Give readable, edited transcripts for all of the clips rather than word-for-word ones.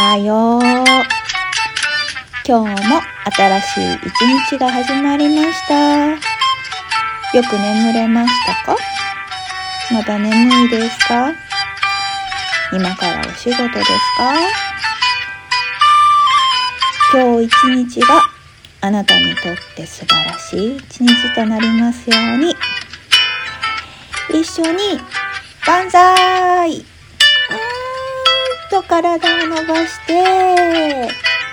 はよう。今日も新しい一日が始まりました。よく眠れましたか？まだ眠いですか？今からお仕事ですか？今日一日があなたにとって素晴らしい一日となりますように。一緒に万歳と体を伸ばして、よく寝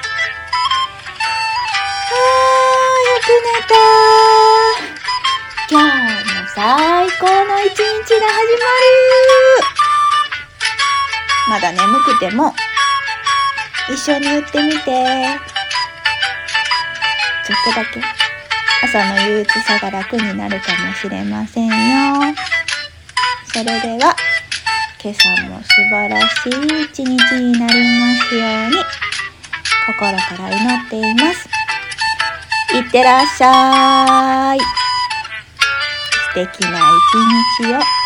た。今日も最高の一日が始まる。まだ眠くても一緒に言ってみて。ちょっとだけ朝の憂鬱さが楽になるかもしれませんよ。それでは今朝も素晴らしい一日になりますように心から祈っています。いってらっしゃい。素敵な一日を。